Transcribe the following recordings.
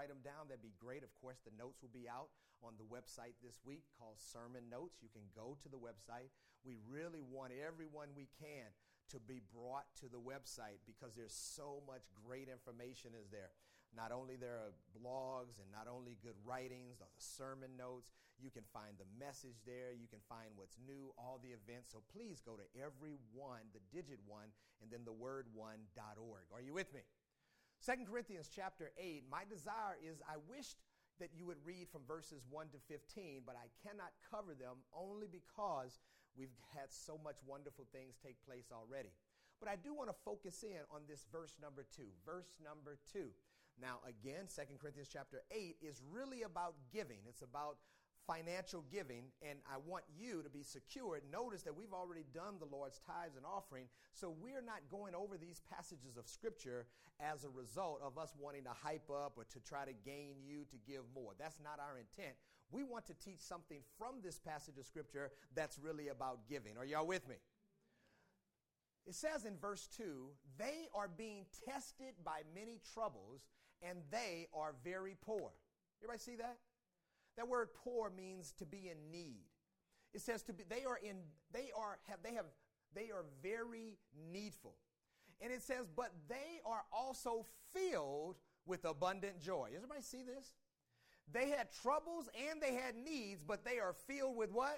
write them down, that'd be great. Of course, the notes will be out on the website this week called Sermon Notes. You can go to the website. We really want everyone we can to be brought to the website because there's so much great information is there. Not only there are blogs and not only good writings, the sermon notes, you can find the message there, you can find what's new, all the events. So please go to everyone, the digit one, and then the word one.org. Are you with me? 2 Corinthians chapter 8, my desire is I wished that you would read from verses 1 to 15, but I cannot cover them only because we've had so much wonderful things take place already. But I do want to focus in on this verse number 2. Verse number 2. Now, again, 2 Corinthians chapter 8 is really about giving. It's about financial giving, and I want you to be secured. Notice that we've already done the Lord's tithes and offering, so we're not going over these passages of Scripture as a result of us wanting to hype up or to try to gain you to give more. That's not our intent. We want to teach something from this passage of Scripture that's really about giving. Are y'all with me? It says in verse 2, they are being tested by many troubles, and they are very poor. Everybody see that? That word poor means to be in need. It says to be they are very needful. And it says, but they are also filled with abundant joy. Does everybody see this? They had troubles and they had needs, but they are filled with what?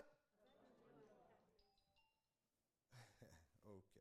Okay.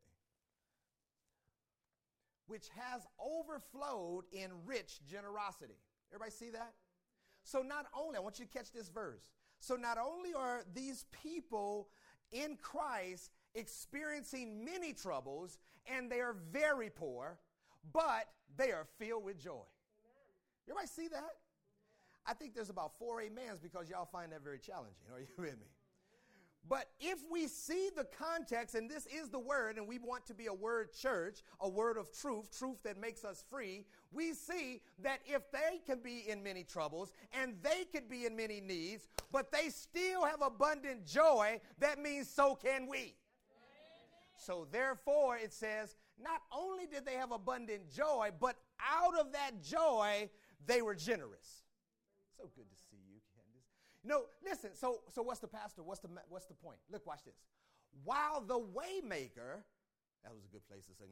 Which has overflowed in rich generosity. Everybody see that? So not only, I want you to catch this verse. So not only are these people in Christ experiencing many troubles and they are very poor, but they are filled with joy. Amen. Everybody see that? Amen. I think there's about 4 amens because y'all find that very challenging. Are you with me? But if we see the context, and this is the word, and we want to be a word church, a word of truth, truth that makes us free, we see that if they can be in many troubles and they could be in many needs, but they still have abundant joy, that means so can we. So therefore, it says, not only did they have abundant joy, but out of that joy, they were generous. So good to see you, Candace. No, listen, so what's the pastor? What's the point? Look, watch this. While the waymaker, that was a good place to say,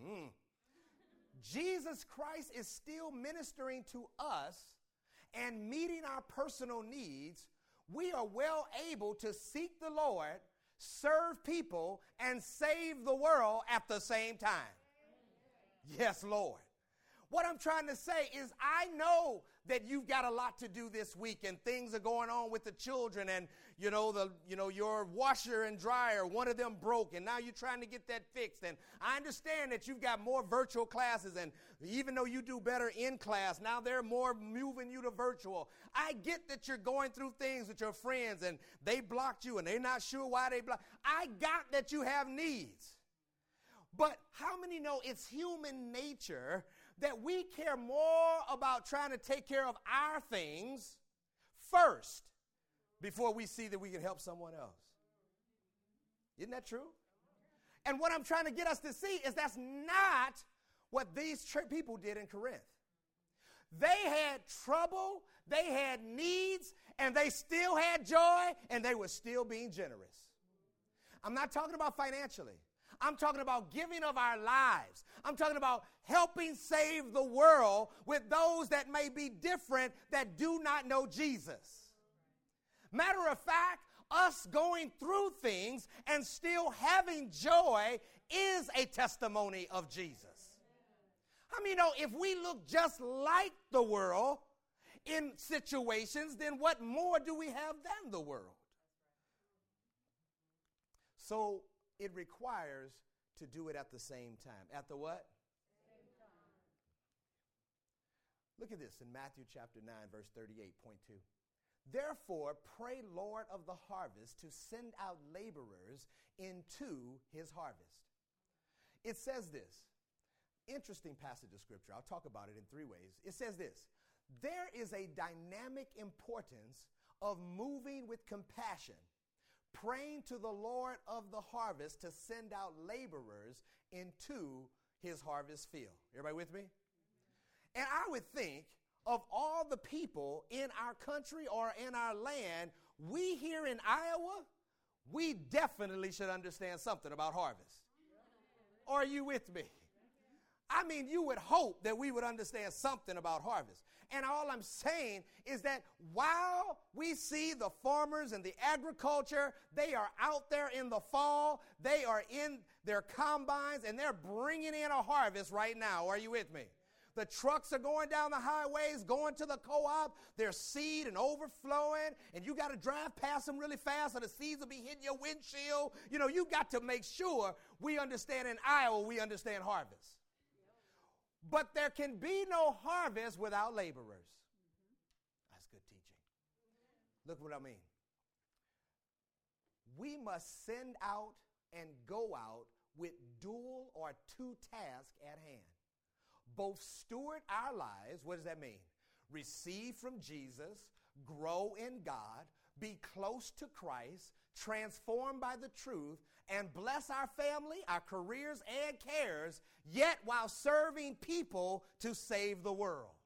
Jesus Christ is still ministering to us and meeting our personal needs, we are well able to seek the Lord, serve people, and save the world at the same time. Yes, Lord. What I'm trying to say is I know that you've got a lot to do this week and things are going on with the children and, your washer and dryer, one of them broke and now you're trying to get that fixed. And I understand that you've got more virtual classes and even though you do better in class, now they're more moving you to virtual. I get that you're going through things with your friends and they blocked you and they're not sure why they blocked. I got that you have needs. But how many know it's human nature that we care more about trying to take care of our things first before we see that we can help someone else? Isn't that true? And what I'm trying to get us to see is that's not what these people did in Corinth. They had trouble, they had needs, and they still had joy, and they were still being generous. I'm not talking about financially. I'm talking about giving of our lives. I'm talking about helping save the world with those that may be different that do not know Jesus. Matter of fact, us going through things and still having joy is a testimony of Jesus. How many know if we look just like the world in situations, then what more do we have than the world? So it requires to do it at the same time. At the what? Same time. Look at this in Matthew chapter 9, verse 38.2. Therefore, pray, Lord of the harvest, to send out laborers into his harvest. It says this. Interesting passage of scripture. I'll talk about it in 3 ways. It says this. There is a dynamic importance of moving with compassion, praying to the Lord of the harvest to send out laborers into his harvest field. Everybody with me? And I would think of all the people in our country or in our land, we here in Iowa, we definitely should understand something about harvest. Are you with me? I mean, you would hope that we would understand something about harvest. And all I'm saying is that while we see the farmers and the agriculture, they are out there in the fall, they are in their combines, and they're bringing in a harvest right now. Are you with me? The trucks are going down the highways, going to the co-op. There's seed and overflowing, and you got to drive past them really fast, or the seeds will be hitting your windshield. You know, you got to make sure we understand in Iowa, we understand harvest. But there can be no harvest without laborers. That's good teaching. Look what I mean. We must send out and go out with dual or two tasks at hand. Both steward our lives, what does that mean? Receive from Jesus, grow in God, be close to Christ, transformed by the truth, and bless our family, our careers, and cares, yet while serving people to save the world.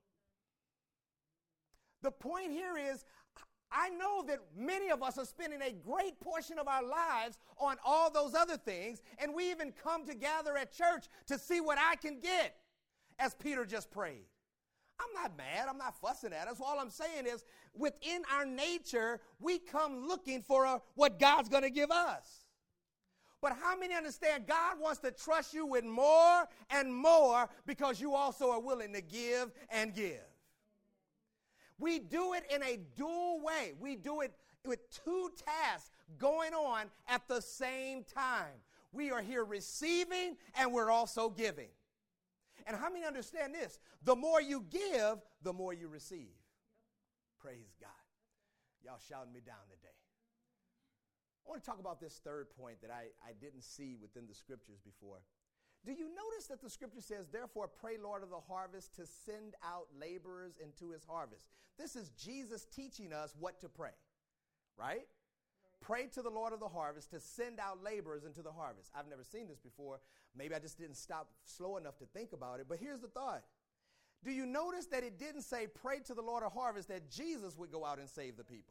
The point here is, I know that many of us are spending a great portion of our lives on all those other things, and we even come together at church to see what I can get, as Peter just prayed. I'm not mad. I'm not fussing at us. All I'm saying is, within our nature, we come looking for what God's going to give us. But how many understand God wants to trust you with more and more because you also are willing to give and give? We do it in a dual way. We do it with two tasks going on at the same time. We are here receiving and we're also giving. And how many understand this? The more you give, the more you receive. Praise God. Y'all shouting me down today. I want to talk about this third point that I didn't see within the scriptures before. Do you notice that the scripture says, therefore pray, Lord of the harvest, to send out laborers into his harvest? This is Jesus teaching us what to pray, right? Pray to the Lord of the harvest to send out laborers into the harvest. I've never seen this before. Maybe I just didn't stop slow enough to think about it. But here's the thought. Do you notice that it didn't say pray to the Lord of harvest that Jesus would go out and save the people?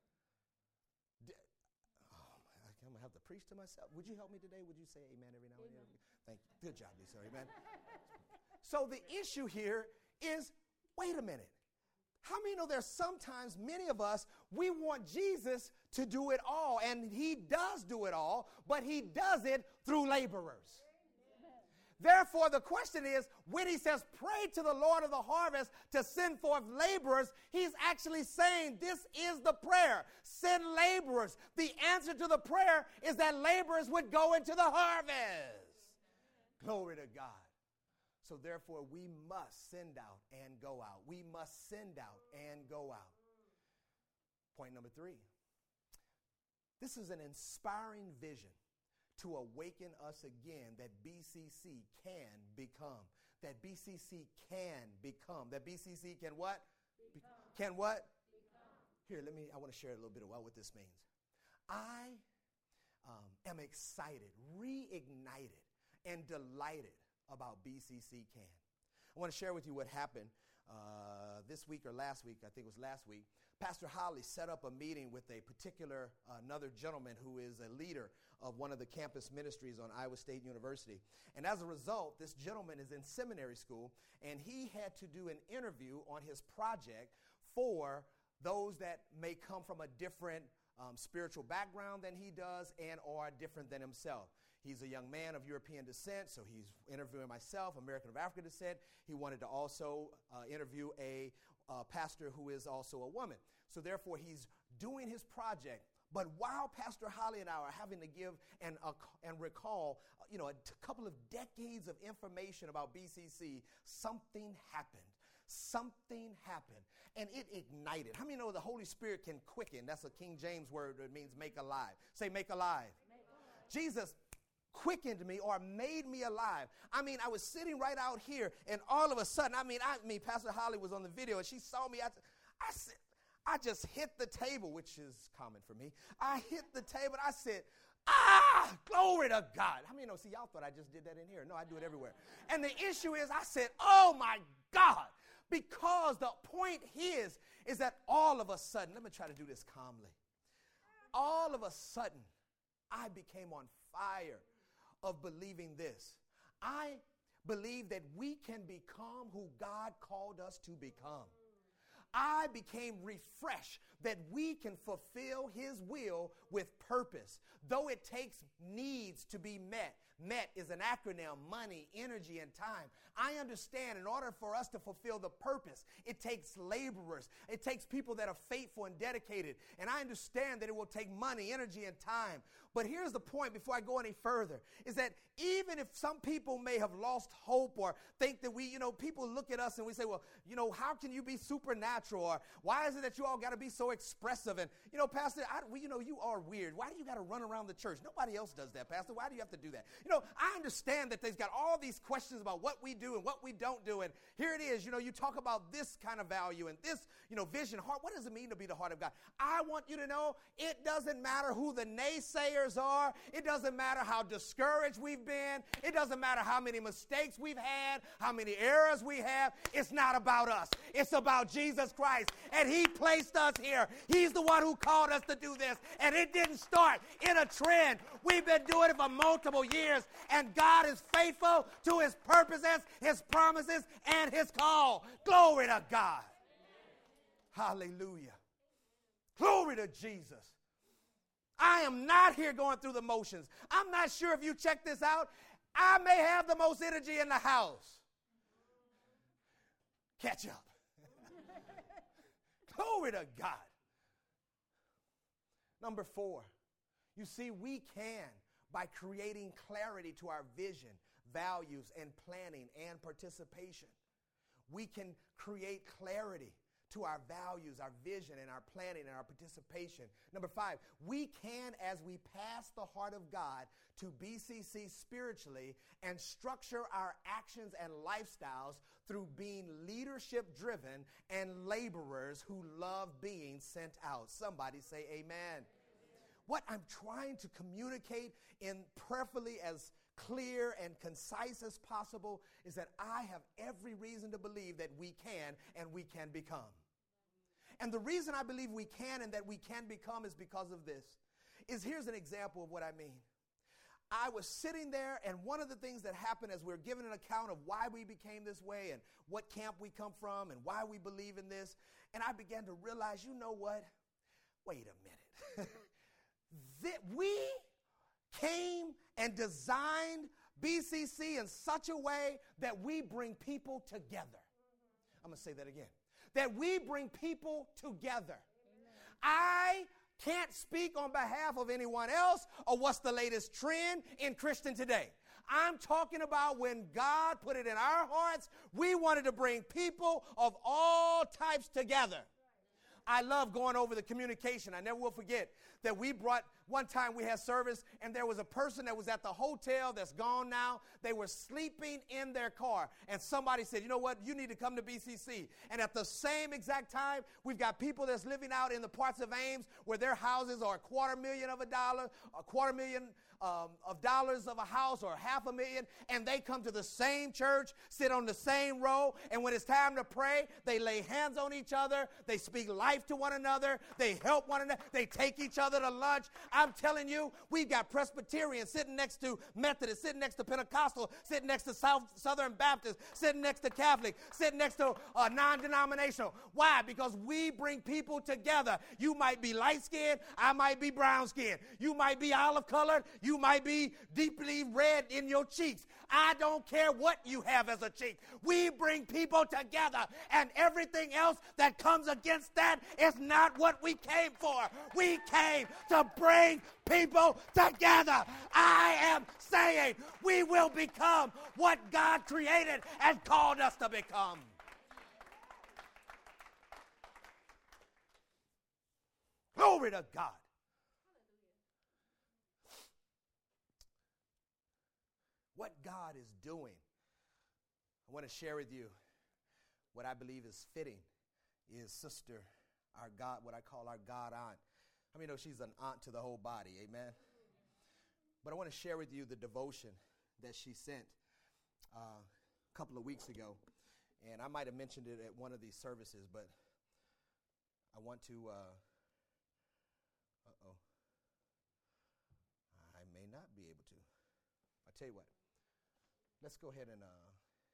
I'm going to have to preach to myself. Would you help me today? Would you say amen every now and then? Thank you. Good job, Lisa. Amen. So the issue here is, wait a minute. How many know there's sometimes many of us, we want Jesus to do it all, and he does do it all, but he does it through laborers. Therefore, the question is, when he says, pray to the Lord of the harvest to send forth laborers, he's actually saying this is the prayer. Send laborers. The answer to the prayer is that laborers would go into the harvest. Glory to God. So therefore, we must send out and go out. We must send out and go out. Point number 3. This is an inspiring vision to awaken us again that BCC can become. That BCC can become. That BCC can what? Can what? Become. Here, I want to share a little bit about what this means. I am excited, reignited, and delighted about BCC Can. I want to share with you what happened this week or last week. I think it was last week. Pastor Holly set up a meeting with a particular, another gentleman who is a leader of one of the campus ministries on Iowa State University. And as a result, this gentleman is in seminary school, and he had to do an interview on his project for those that may come from a different spiritual background than he does and are different than himself. He's a young man of European descent, so he's interviewing myself, American of African descent. He wanted to also interview a pastor who is also a woman. So therefore, he's doing his project. But while Pastor Holly and I are having to give and recall, a couple of decades of information about BCC, something happened. Something happened, and it ignited. How many know the Holy Spirit can quicken? That's a King James word that means make alive. Say make alive. Jesus quickened me or made me alive. I mean, I was sitting right out here, and all of a sudden, Pastor Holly was on the video, and she saw me. I just hit the table, which is common for me. I hit the table, and I said, glory to God. How many know? See, y'all thought I just did that in here. No, I do it everywhere. And the issue is, I said, oh, my God. Because the point is that all of a sudden, let me try to do this calmly. All of a sudden, I became on fire of believing this. I believe that we can become who God called us to become. I became refreshed that we can fulfill his will with purpose, though it takes needs to be met. MET is an acronym: money, energy, and time. I understand in order for us to fulfill the purpose, it takes laborers. It takes people that are faithful and dedicated. And I understand that it will take money, energy, and time. But here's the point before I go any further, is that even if some people may have lost hope or think that people look at us and we say, well, how can you be supernatural? Or why is it that you all got to be so expressive? And, Pastor, you are weird. Why do you got to run around the church? Nobody else does that, Pastor. Why do you have to do that? I understand that they've got all these questions about what we do and what we don't do. And here it is, you talk about this kind of value and this, vision, heart. What does it mean to be the heart of God? I want you to know it doesn't matter who the naysayers are. It doesn't matter how discouraged we've been. It doesn't matter how many mistakes we've had, how many errors we have. It's not about us. It's about Jesus Christ. And he placed us here. He's the one who called us to do this. And it didn't start in a trend. We've been doing it for multiple years. And God is faithful to his purposes, his promises, and his call. Glory to God. Hallelujah. Glory to Jesus. I am not here going through the motions. I'm not sure if you check this out. I may have the most energy in the house. Catch up. Glory to God. Number 4, you see, we can, by creating clarity to our vision, values, and planning and participation, we can create clarity to our values, our vision, and our planning and our participation. Number 5, we can, as we pass the heart of God to BCC spiritually, and structure our actions and lifestyles through being leadership-driven and laborers who love being sent out. Somebody say amen. What I'm trying to communicate in prayerfully as clear and concise as possible is that I have every reason to believe that we can and we can become. And the reason I believe we can and that we can become is because of this. Here's an example of what I mean. I was sitting there, and one of the things that happened as we were given an account of why we became this way and what camp we come from and why we believe in this, and I began to realize, you know what? Wait a minute. That we came and designed BCC in such a way that we bring people together. I'm going to say that again. That we bring people together. Amen. I can't speak on behalf of anyone else or what's the latest trend in Christian today. I'm talking about when God put it in our hearts, we wanted to bring people of all types together. I love going over the communication. I never will forget that one time we had service, and there was a person that was at the hotel that's gone now. They were sleeping in their car, and somebody said, you know what, you need to come to BCC. And at the same exact time, we've got people that's living out in the parts of Ames where their houses are $250,000, of dollars of a house, or $500,000, and they come to the same church, sit on the same row, and when it's time to pray, they lay hands on each other, they speak life to one another, they help one another, they take each other to lunch. I'm telling you, we've got Presbyterian sitting next to Methodist, sitting next to Pentecostal, sitting next to Southern Baptist, sitting next to Catholic, sitting next to non-denominational. Why? Because we bring people together. You might be light-skinned, I might be brown-skinned. You might be olive-colored, you might be deeply red in your cheeks. I don't care what you have as a cheek. We bring people together, and everything else that comes against that is not what we came for. We came to bring people together. I am saying we will become what God created and called us to become. Glory to God. What God is doing, I want to share with you what I believe is fitting is sister, our God, what I call our God aunt. I mean, she's an aunt to the whole body, amen? But I want to share with you the devotion that she sent a couple of weeks ago. And I might have mentioned it at one of these services, but I want to, I may not be able to. I'll tell you what. Let's go ahead and, all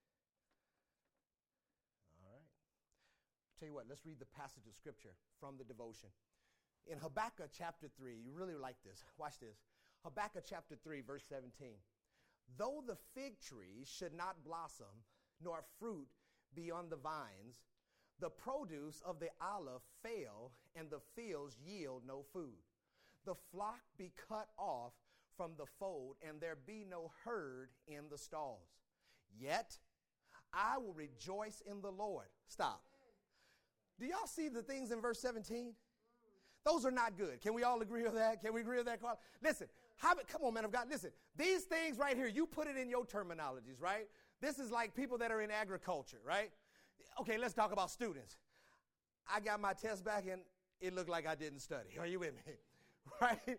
right. Tell you what, let's read the passage of Scripture from the devotion. In Habakkuk chapter 3, you really like this. Watch this. Habakkuk chapter 3, verse 17. Though the fig tree should not blossom, nor fruit be on the vines, the produce of the olive fail, and the fields yield no food. The flock be cut off from the fold, and there be no herd in the stalls. Yet I will rejoice in the Lord. Stop. Do y'all see the things in verse 17? Those are not good. Can we all agree with that? Can we agree with that, Carl? Listen, come on, man of God. Listen, these things right here, you put it in your terminologies, right? This is like people that are in agriculture, right? Okay, let's talk about students. I got my test back, and it looked like I didn't study. Are you with me? Right?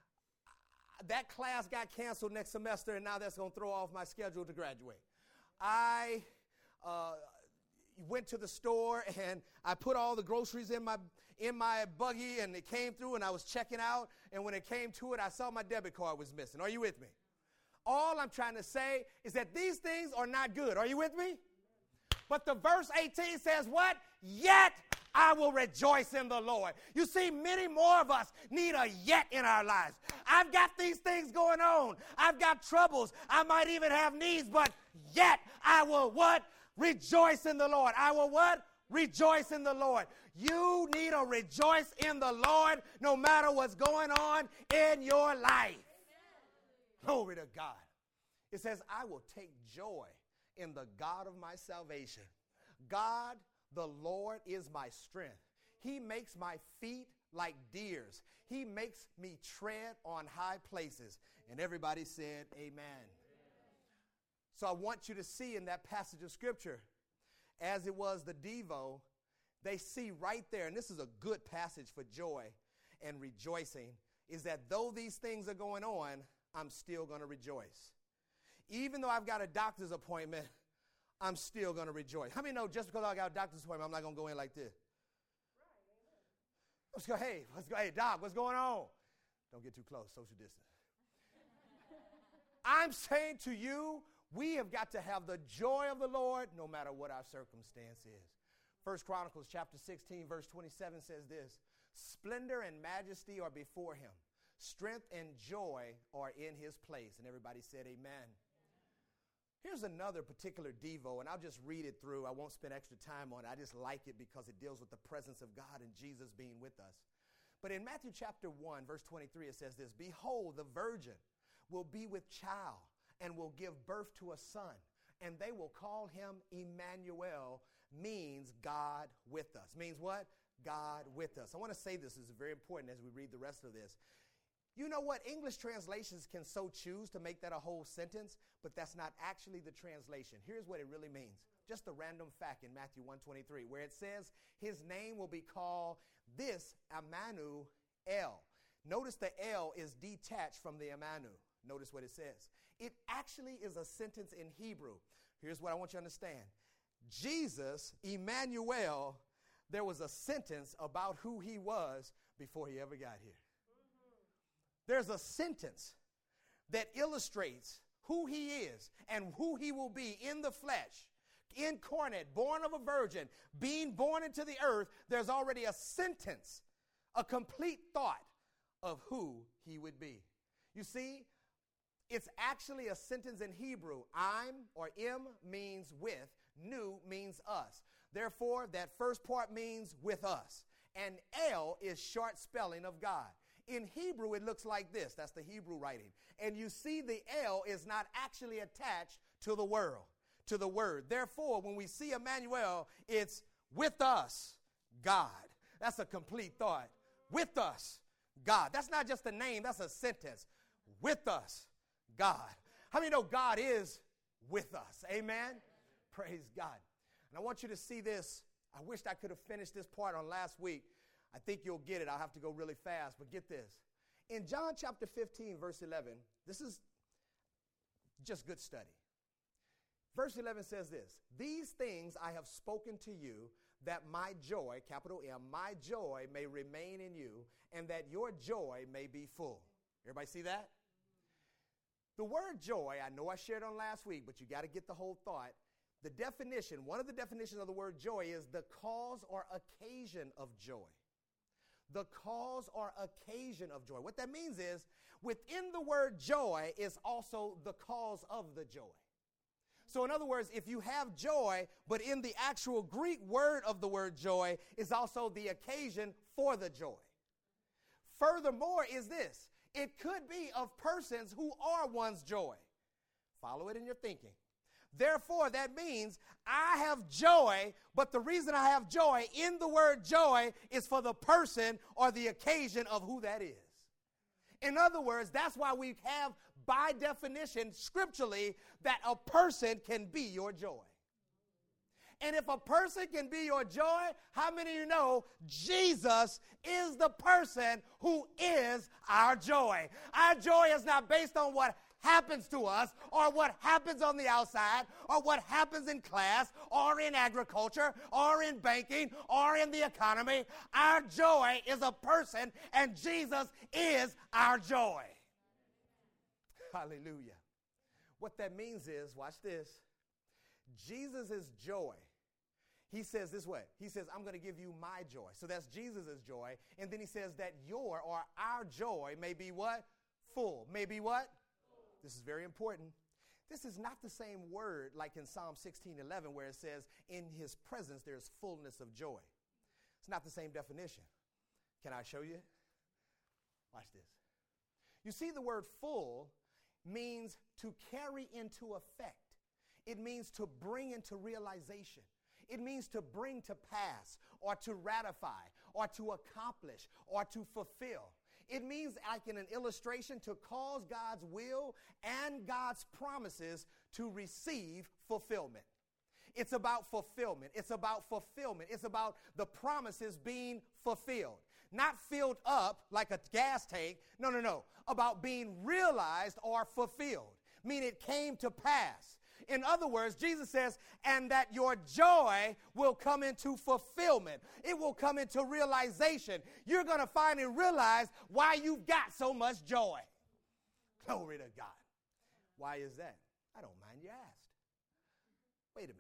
That class got canceled next semester, and now that's going to throw off my schedule to graduate. I went to the store, and I put all the groceries in my buggy, and it came through, and I was checking out, and when it came to it, I saw my debit card was missing. Are you with me? All I'm trying to say is that these things are not good. Are you with me? But the verse 18 says what? Yet I will rejoice in the Lord. You see, many more of us need a yet in our lives. I've got these things going on. I've got troubles. I might even have needs, but yet I will what? Rejoice in the Lord. I will what? Rejoice in the Lord. You need to rejoice in the Lord no matter what's going on in your life. Glory to God. It says, I will take joy in the God of my salvation. God, the Lord, is my strength. He makes my feet like deer's. He makes me tread on high places. And everybody said, amen. So I want you to see in that passage of Scripture, as it was the Devo, they see right there, and this is a good passage for joy and rejoicing, is that though these things are going on, I'm still going to rejoice. Even though I've got a doctor's appointment, I'm still going to rejoice. How many know just because I got a doctor's appointment, I'm not going to go in like this? Let's go, hey, doc, what's going on? Don't get too close, social distance. I'm saying to you, we have got to have the joy of the Lord no matter what our circumstance is. 1 Chronicles chapter 16, verse 27 says this, splendor and majesty are before him. Strength and joy are in his place. And everybody said amen. Here's another particular Devo, and I'll just read it through. I won't spend extra time on it. I just like it because it deals with the presence of God and Jesus being with us. But in Matthew chapter 1, verse 23, it says this, behold, the virgin will be with child and will give birth to a son, and they will call him Emmanuel, means God with us. Means what? God with us. I want to say this is very important as we read the rest of this. You know what? English translations can so choose to make that a whole sentence, but that's not actually the translation. Here's what it really means. Just a random fact in Matthew 1:23, where it says, his name will be called this Emmanuel. Notice the L is detached from the Emmanuel. Notice what it says. It actually is a sentence in Hebrew. Here's what I want you to understand. Jesus, Emmanuel, there was a sentence about who he was before he ever got here. There's a sentence that illustrates who he is and who he will be in the flesh, incarnate, born of a virgin, being born into the earth. There's already a sentence, a complete thought of who he would be. You see, it's actually a sentence in Hebrew. I'm or im means with, nu means us. Therefore, that first part means with us. And El is short spelling of God. In Hebrew, it looks like this. That's the Hebrew writing. And you see the L is not actually attached to the word. Therefore, when we see Emmanuel, it's with us, God. That's a complete thought. With us, God. That's not just a name. That's a sentence. With us, God. How many know God is with us? Amen? Praise God. And I want you to see this. I wished I could have finished this part on last week. I think you'll get it. I'll have to go really fast, but get this. In John chapter 15, verse 11, this is just good study. Verse 11 says this, these things I have spoken to you, that my joy, capital M, my joy may remain in you, and that your joy may be full. Everybody see that? The word joy, I know I shared on last week, but you got to get the whole thought. The definition, one of the definitions of the word joy is the cause or occasion of joy. The cause or occasion of joy. What that means is, within the word joy is also the cause of the joy. So in other words, if you have joy, but in the actual Greek word of the word joy is also the occasion for the joy. Furthermore is this, it could be of persons who are one's joy. Follow it in your thinking. Therefore, that means I have joy, but the reason I have joy in the word joy is for the person or the occasion of who that is. In other words, that's why we have, by definition, scripturally, that a person can be your joy. And if a person can be your joy, how many of you know Jesus is the person who is our joy? Our joy is not based on what happens to us or what happens on the outside or what happens in class or in agriculture or in banking or in the economy. Our joy is a person, and Jesus is our joy. Hallelujah. What that means is, watch this, Jesus' joy. He says this way. He says, I'm going to give you my joy. So that's Jesus' joy. And then he says that your or our joy may be what? Full. May be what? This is very important. This is not the same word like in Psalm 16:11 where it says, in his presence there's fullness of joy. It's not the same definition. Can I show you? Watch this. You see, the word full means to carry into effect. It means to bring into realization. It means to bring to pass or to ratify or to accomplish or to fulfill. It means, like in an illustration, to cause God's will and God's promises to receive fulfillment. It's about fulfillment. It's about fulfillment. It's about the promises being fulfilled. Not filled up like a gas tank. No. About being realized or fulfilled. Meaning it came to pass. In other words, Jesus says, and that your joy will come into fulfillment. It will come into realization. You're going to finally realize why you've got so much joy. Glory to God. Why is that? I don't mind you asked. Wait a minute.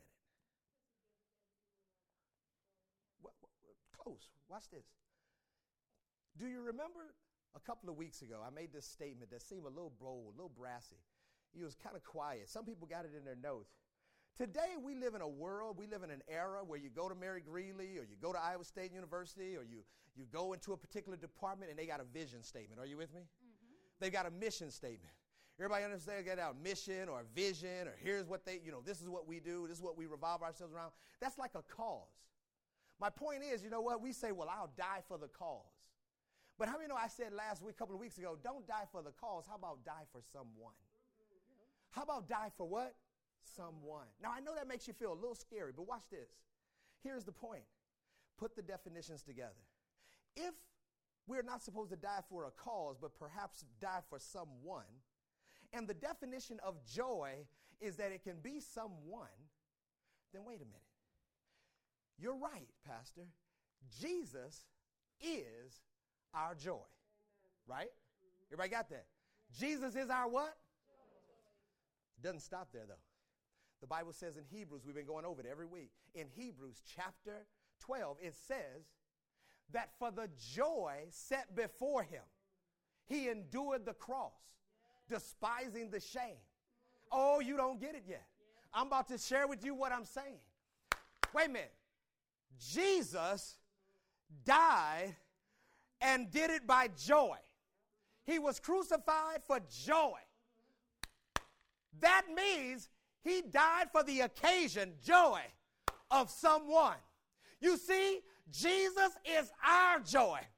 Close. Watch this. Do you remember a couple of weeks ago, I made this statement that seemed a little bold, a little brassy. It was kind of quiet. Some people got it in their notes. Today, we live in a world, we live in an era where you go to Mary Greeley or you go to Iowa State University or you go into a particular department and they got a vision statement. Are you with me? Mm-hmm. They've got a mission statement. Everybody understands they got a mission or a vision or here's what this is what we do, this is what we revolve ourselves around. That's like a cause. My point is, you know what? We say, well, I'll die for the cause. But how many know I said last week, a couple of weeks ago, don't die for the cause. How about die for someone? How about die for what? Someone. Now, I know that makes you feel a little scary, but watch this. Here's the point. Put the definitions together. If we're not supposed to die for a cause, but perhaps die for someone, and the definition of joy is that it can be someone, then wait a minute. You're right, Pastor. Jesus is our joy. Right? Everybody got that? Jesus is our what? Doesn't stop there, though. The Bible says in Hebrews, we've been going over it every week. In Hebrews chapter 12, it says that for the joy set before him, he endured the cross, despising the shame. Oh, you don't get it yet. I'm about to share with you what I'm saying. Wait a minute. Jesus died and did it by joy. He was crucified for joy. That means he died for the occasion, joy, of someone. You see, Jesus is our joy.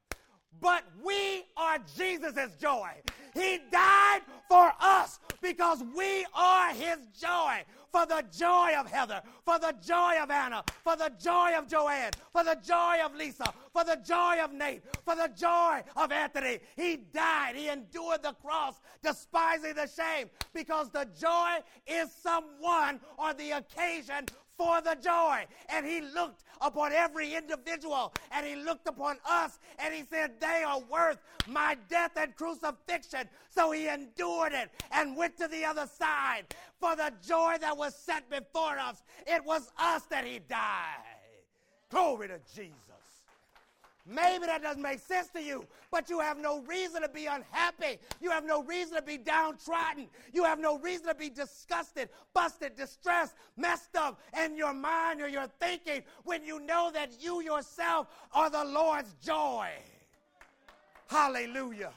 but we are Jesus' joy. He died for us because we are his joy. For the joy of Heather, for the joy of Anna, for the joy of Joanne, for the joy of Lisa, for the joy of Nate, for the joy of Anthony. He died. He endured the cross, despising the shame, because the joy is someone or the occasion for the joy. And he looked upon every individual, and he looked upon us, and he said, they are worth my death and crucifixion. So he endured it and went to the other side for the joy that was set before us. It was us that he died. Glory to Jesus. Maybe that doesn't make sense to you, but you have no reason to be unhappy. You have no reason to be downtrodden. You have no reason to be disgusted, busted, distressed, messed up in your mind or your thinking when you know that you yourself are the Lord's joy. Hallelujah.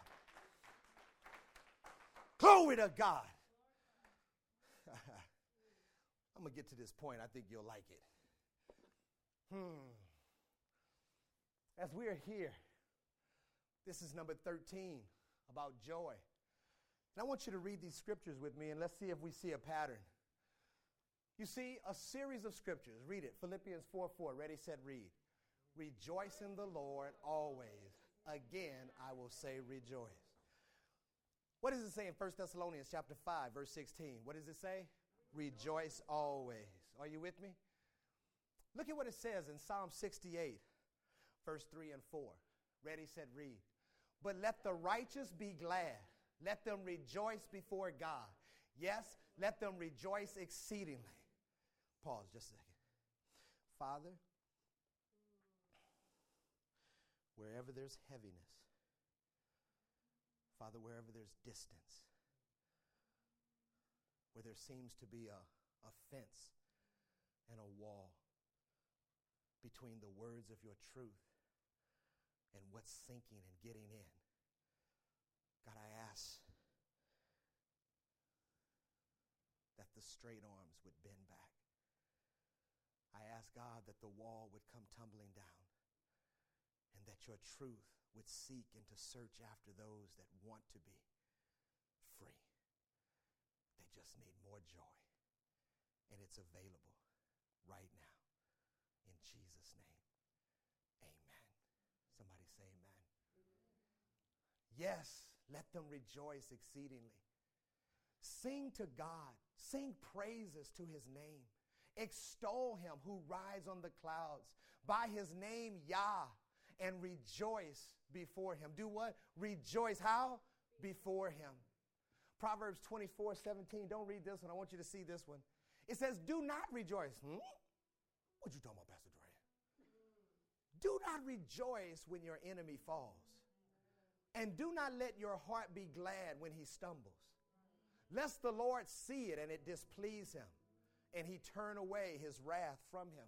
Glory to God. I'm going to get to this point. I think you'll like it. As we are here, this is number 13 about joy. And I want you to read these scriptures with me, and let's see if we see a pattern. You see a series of scriptures. Read it. Philippians 4:4. Ready, set, read. Rejoice in the Lord always. Again, I will say rejoice. What does it say in 1 Thessalonians chapter 5, verse 16? What does it say? Rejoice always. Are you with me? Look at what it says in Psalm 68. Verse 3 and 4. Ready, set, read. But let the righteous be glad. Let them rejoice before God. Yes, let them rejoice exceedingly. Pause just a second. Father, wherever there's heaviness, Father, wherever there's distance, where there seems to be a fence and a wall between the words of your truth and what's sinking and getting in. God, I ask that the straight arms would bend back. I ask, God, that the wall would come tumbling down and that your truth would seek and to search after those that want to be free. They just need more joy, and it's available right now. In Jesus' name, amen. Somebody say amen. Yes, let them rejoice exceedingly. Sing to God. Sing praises to his name. Extol him who rides on the clouds. By his name, Yah, and rejoice before him. Do what? Rejoice. How? Before him. Proverbs 24:17. Don't read this one. I want you to see this one. It says, do not rejoice. What you talking about, Pastor Dre? Do not rejoice when your enemy falls. And do not let your heart be glad when he stumbles. Lest the Lord see it and it displease him, and he turn away his wrath from him.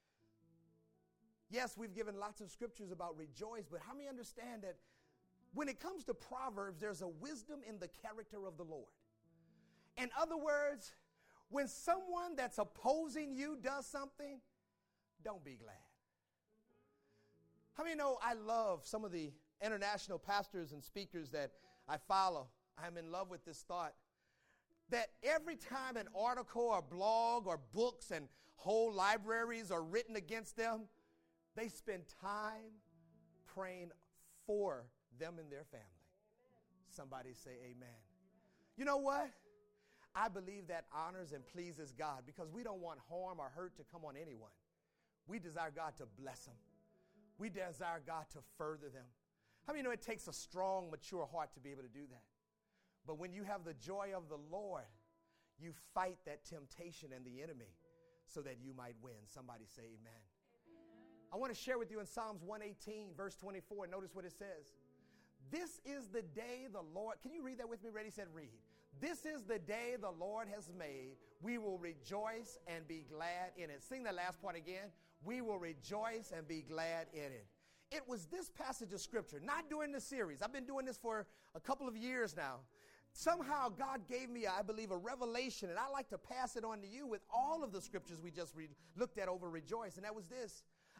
Yes, we've given lots of scriptures about rejoice, but how many understand that when it comes to Proverbs, there's a wisdom in the character of the Lord? In other words, when someone that's opposing you does something, don't be glad. How many know I love some of the international pastors and speakers that I follow? I'm in love with this thought that every time an article or blog or books and whole libraries are written against them, they spend time praying for them and their family. Somebody say amen. You know what? I believe that honors and pleases God because we don't want harm or hurt to come on anyone. We desire God to bless them. We desire God to further them. How many know it takes a strong, mature heart to be able to do that? But when you have the joy of the Lord, you fight that temptation and the enemy so that you might win. Somebody say amen. I want to share with you in Psalms 118, verse 24. Notice what it says. This is the day the Lord, can you read that with me? Ready, set, read. This is the day the Lord has made. We will rejoice and be glad in it. Sing that last part again. We will rejoice and be glad in it. It was this passage of scripture, not during the series. I've been doing this for a couple of years now. Somehow God gave me, I believe, a revelation, and I like to pass it on to you with all of the scriptures we just looked at over rejoice. And that was this.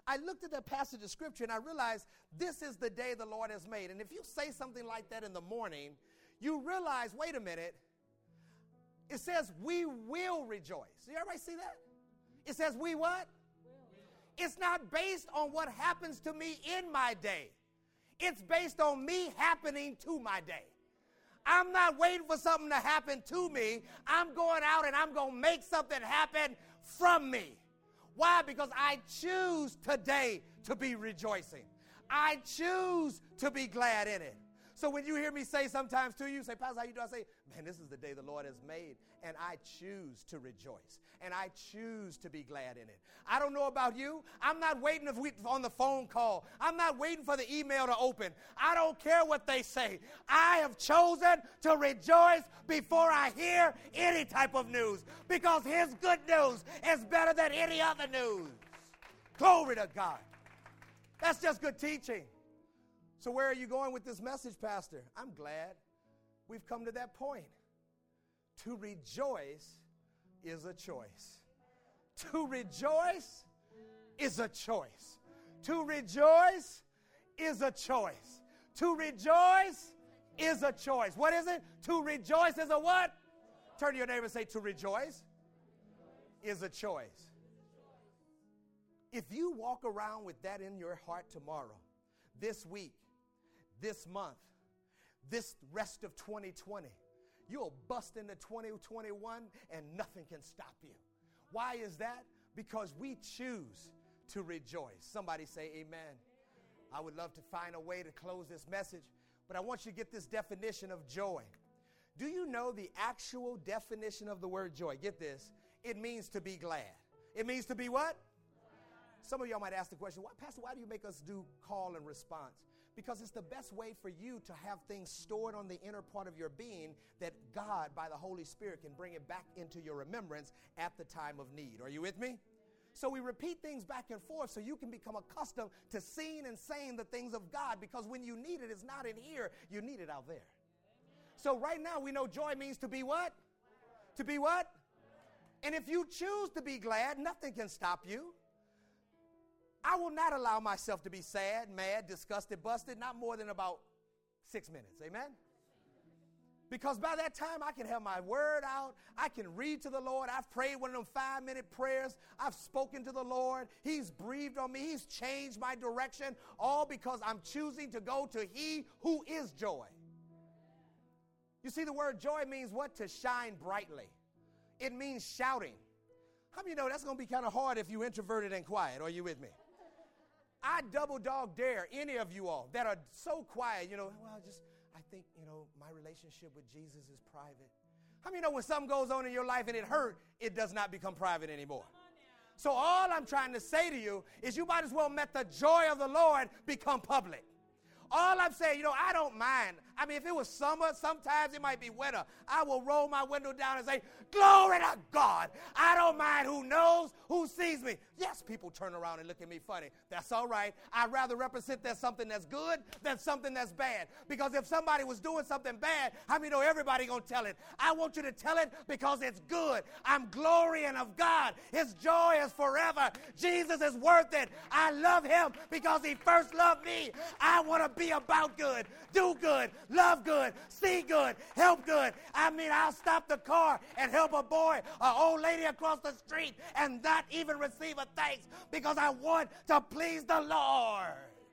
I looked at that passage of scripture and I realized this is the day the Lord has made. And if you say something like that in the morning, you realize, wait a minute, it says we will rejoice. Did everybody see that? It says we what? It's not based on what happens to me in my day. It's based on me happening to my day. I'm not waiting for something to happen to me. I'm going out and I'm going to make something happen from me. Why? Because I choose today to be rejoicing. I choose to be glad in it. So when you hear me say sometimes to you, say, Pastor, how you doing? I say, man, this is the day the Lord has made, and I choose to rejoice, and I choose to be glad in it. I don't know about you. I'm not waiting on the phone call. I'm not waiting for the email to open. I don't care what they say. I have chosen to rejoice before I hear any type of news, because his good news is better than any other news. Glory to God. That's just good teaching. So where are you going with this message, Pastor? I'm glad we've come to that point. To rejoice is a choice. To rejoice is a choice. To rejoice is a choice. To rejoice is a choice. What is it? To rejoice is a what? Turn to your neighbor and say, to rejoice is a choice. If you walk around with that in your heart tomorrow, this week, this month, this rest of 2020, you'll bust into 2021 and nothing can stop you. Why is that? Because we choose to rejoice. Somebody say amen. I would love to find a way to close this message, but I want you to get this definition of joy. Do you know the actual definition of the word joy? Get this. It means to be glad. It means to be what? Some of y'all might ask the question, Pastor, why do you make us do call and response? Because it's the best way for you to have things stored on the inner part of your being that God, by the Holy Spirit, can bring it back into your remembrance at the time of need. Are you with me? So we repeat things back and forth so you can become accustomed to seeing and saying the things of God, because when you need it, it's not in here. You need it out there. So right now we know joy means to be what? To be what? And if you choose to be glad, nothing can stop you. I will not allow myself to be sad, mad, disgusted, busted, not more than about 6 minutes. Amen? Because by that time, I can have my word out. I can read to the Lord. I've prayed one of them 5-minute prayers. I've spoken to the Lord. He's breathed on me. He's changed my direction, all because I'm choosing to go to He who is joy. You see, the word joy means what? To shine brightly. It means shouting. How many of you know that's going to be kind of hard if you're introverted and quiet? Are you with me? I double dog dare any of you all that are so quiet, I think, my relationship with Jesus is private. How many know when something goes on in your life and it hurt, it does not become private anymore? So all I'm trying to say to you is you might as well let the joy of the Lord become public. All I'm saying, I don't mind. I mean, if it was summer, sometimes it might be winter. I will roll my window down and say, glory to God. I don't mind who knows, who sees me. Yes, people turn around and look at me funny. That's all right. I'd rather represent that something that's good than something that's bad. Because if somebody was doing something bad, how many know everybody going to tell it? I want you to tell it because it's good. I'm glorying of God. His joy is forever. Jesus is worth it. I love him because he first loved me. I want to be about good, do good, love good, see good, help good. I mean, I'll stop the car and help a boy, an old lady across the street, and not even receive a thanks because I want to please the Lord.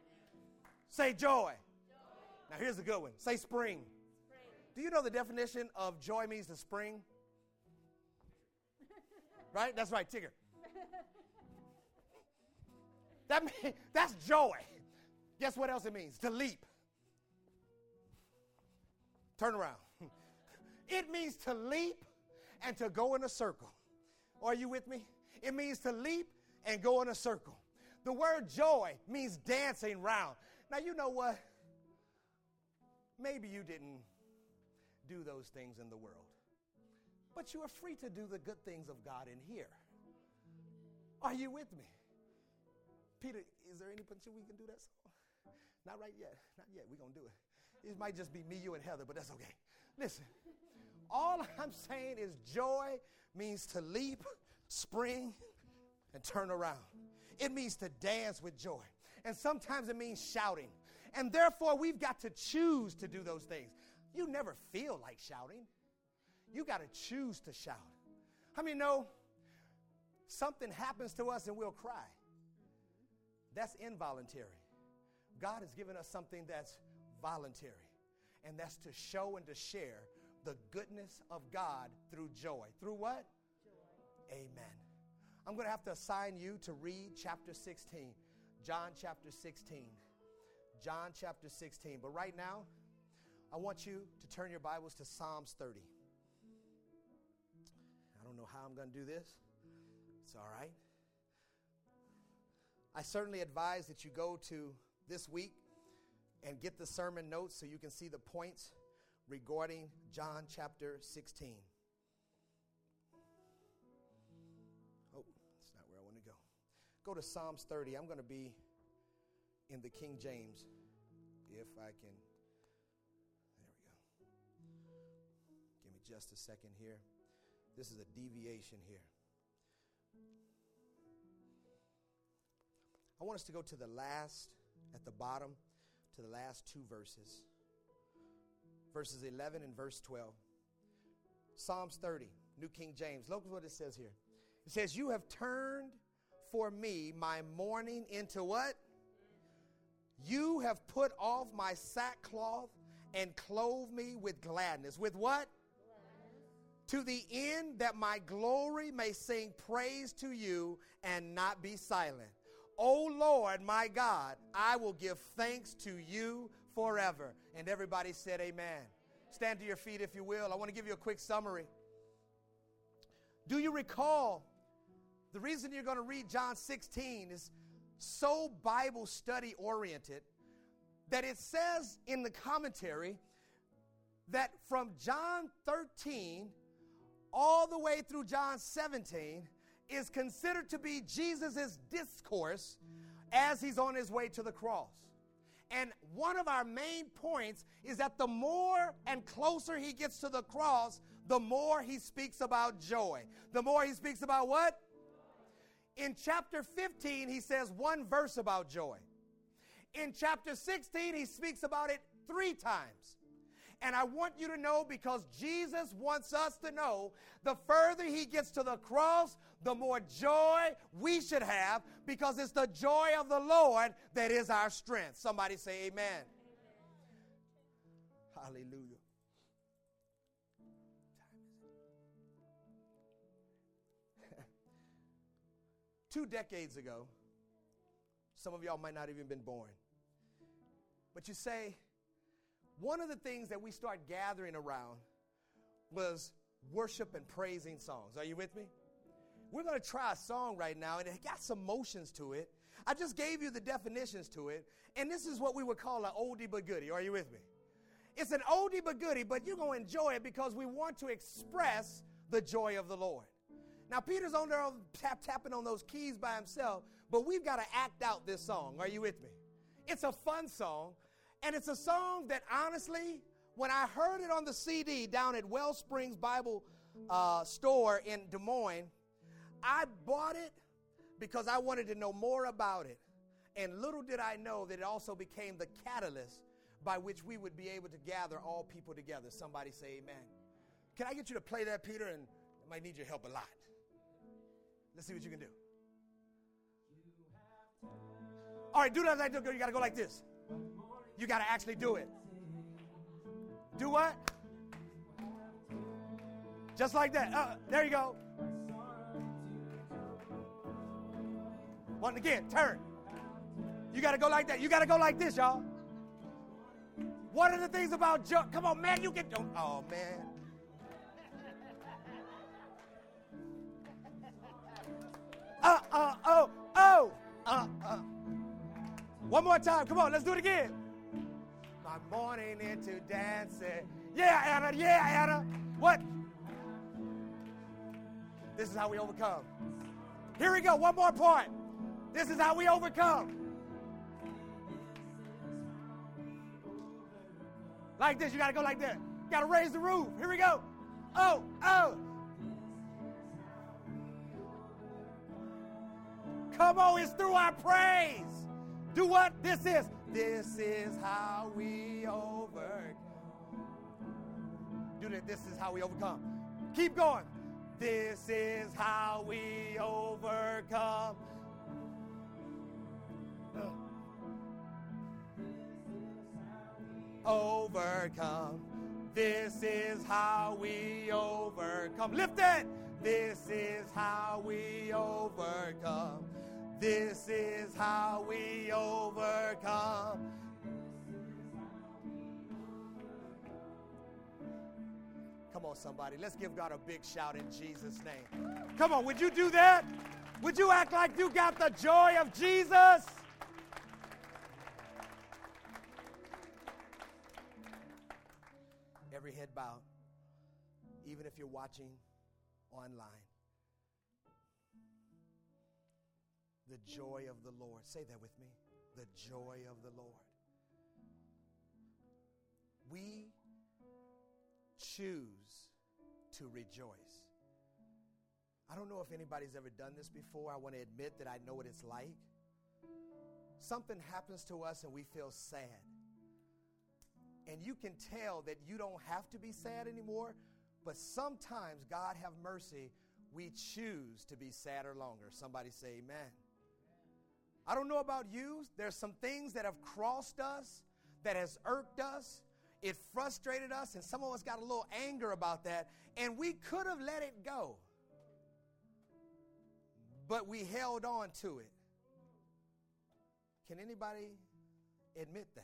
Say joy. Now here's a good one. Say spring. Do you know the definition of joy means to spring? Right? That's right, Tigger. That's joy. Guess what else it means? To leap. Turn around. It means to leap and to go in a circle. Are you with me? It means to leap and go in a circle. The word joy means dancing round. Now, you know what? Maybe you didn't do those things in the world, but you are free to do the good things of God in here. Are you with me? Peter, is there any potential we can do that song? Not right yet. Not yet. We're going to do it. It might just be me, you, and Heather, but that's okay. Listen, all I'm saying is joy means to leap, spring, and turn around. it means to dance with joy. And sometimes it means shouting. And therefore, we've got to choose to do those things. You never feel like shouting. You got to choose to shout. How many know something happens to us and we'll cry? That's involuntary. God has given us something that's voluntary, and that's to show and to share the goodness of God through joy. Through what? Joy. Amen. I'm going to have to assign you to read chapter 16, John chapter 16. John chapter 16. But right now, I want you to turn your Bibles to Psalms 30. I don't know how I'm going to do this. It's all right. I certainly advise that you go to this week and get the sermon notes so you can see the points regarding John chapter 16. Oh, that's not where I want to go. Go to Psalms 30. I'm going to be in the King James, if I can. There we go. Give me just a second here. This is a deviation here. I want us to go to the last, at the bottom, to the last two verses. Verses 11 and verse 12. Psalms 30, New King James. Look what it says here. It says, you have turned for me my mourning into what? You have put off my sackcloth and clothed me with gladness. With what? To the end that my glory may sing praise to you and not be silent. O Lord, my God, I will give thanks to you forever. And everybody said amen. Stand to your feet if you will. I want to give you a quick summary. Do you recall the reason you're going to read John 16 is so Bible study oriented that it says in the commentary that from John 13 all the way through John 17 is considered to be Jesus' discourse as he's on his way to the cross. And one of our main points is that the more and closer he gets to the cross, the more he speaks about joy. The more he speaks about what? In chapter 15, he says one verse about joy. In chapter 16, he speaks about it 3 times. And I want you to know, because Jesus wants us to know, the further he gets to the cross, the more joy we should have, because it's the joy of the Lord that is our strength. Somebody say amen. Amen. Hallelujah. 2 decades ago, some of y'all might not even been born, but you say, one of the things that we start gathering around was worship and praising songs. Are you with me? We're going to try a song right now, and it got some motions to it. I just gave you the definitions to it, and this is what we would call an oldie but goodie. Are you with me? It's an oldie but goodie, but you're going to enjoy it because we want to express the joy of the Lord. Now, Peter's on there tapping on those keys by himself, but we've got to act out this song. Are you with me? It's a fun song. And it's a song that, honestly, when I heard it on the CD down at Wellsprings Bible store in Des Moines, I bought it because I wanted to know more about it. And little did I know that it also became the catalyst by which we would be able to gather all people together. Somebody say amen. Can I get you to play that, Peter? And I might need your help a lot. Let's see what you can do. All right, do that. You got to go like this. You got to actually do it. Do what? Just like that. There you go. One again. Turn. You got to go like that. You got to go like this, y'all. One of the things about joy. Come on, man. You can. Oh, man. One more time. Come on. Let's do it again. My morning into dancing. Yeah, Anna. Yeah, Anna. What? This is how we overcome. Here we go. One more point. This is how we overcome. Like this. You got to go like that. You got to raise the roof. Here we go. Oh. Come on, it's through our praise. Do what this is. This is how we overcome. Do that. This is how we overcome. Keep going. This is how we overcome. Overcome. This is how we overcome. Lift it. This is how we overcome. This is how we overcome. Come on, somebody. Let's give God a big shout in Jesus' name. Come on, would you do that? Would you act like you got the joy of Jesus? Every head bowed, even if you're watching online. The joy of the Lord. Say that with me. The joy of the Lord. We choose to rejoice. I don't know if anybody's ever done this before. I want to admit that I know what it's like. Something happens to us and we feel sad. And you can tell that you don't have to be sad anymore, but sometimes, God have mercy, we choose to be sadder longer. Somebody say amen. I don't know about you. There's some things that have crossed us, that has irked us. It frustrated us, and some of us got a little anger about that, and we could have let it go. But we held on to it. Can anybody admit that?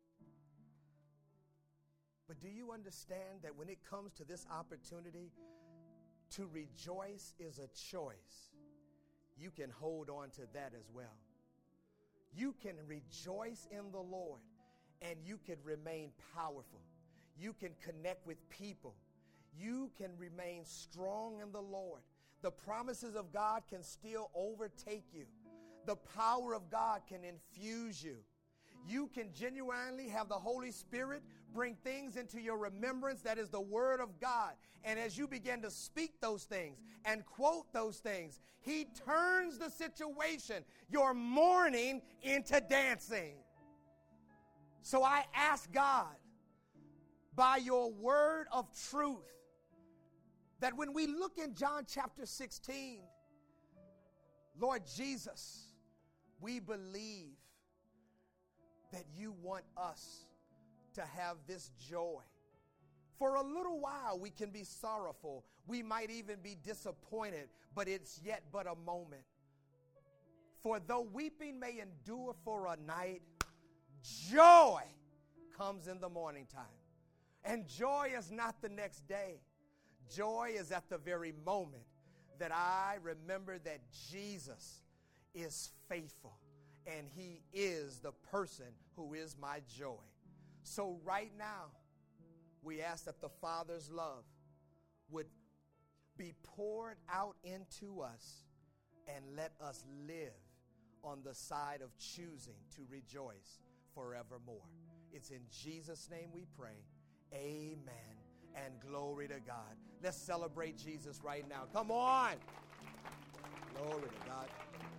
But do you understand that when it comes to this opportunity, to rejoice is a choice? You can hold on to that as well. You can rejoice in the Lord, and you can remain powerful. You can connect with people. You can remain strong in the Lord. The promises of God can still overtake you. The power of God can infuse you. You can genuinely have the Holy Spirit bring things into your remembrance. That is the Word of God. And as you begin to speak those things and quote those things, He turns the situation, your mourning, into dancing. So I ask God, by your word of truth, that when we look in John chapter 16, Lord Jesus, we believe that you want us to have this joy. For a little while we can be sorrowful. We might even be disappointed, but it's yet but a moment. For though weeping may endure for a night, joy comes in the morning time. And joy is not the next day. Joy is at the very moment that I remember that Jesus is faithful and He is the person who is my joy. So right now, we ask that the Father's love would be poured out into us and let us live on the side of choosing to rejoice forevermore. It's in Jesus' name we pray. Amen. And glory to God. Let's celebrate Jesus right now. Come on. Glory to God.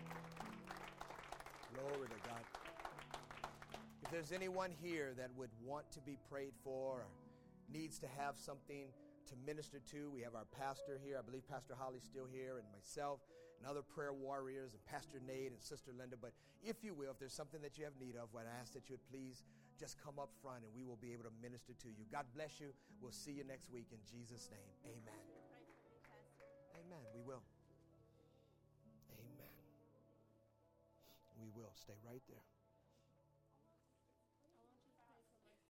Glory to God. If there's anyone here that would want to be prayed for or needs to have something to minister to, we have our pastor here. I believe Pastor Holly's still here, and myself and other prayer warriors, and Pastor Nate and Sister Linda. But if you will, if there's something that you have need of, I ask that you would please just come up front and we will be able to minister to you. God bless you. We'll see you next week in Jesus' name. Amen. Amen. We will. Amen. We will. Stay right there.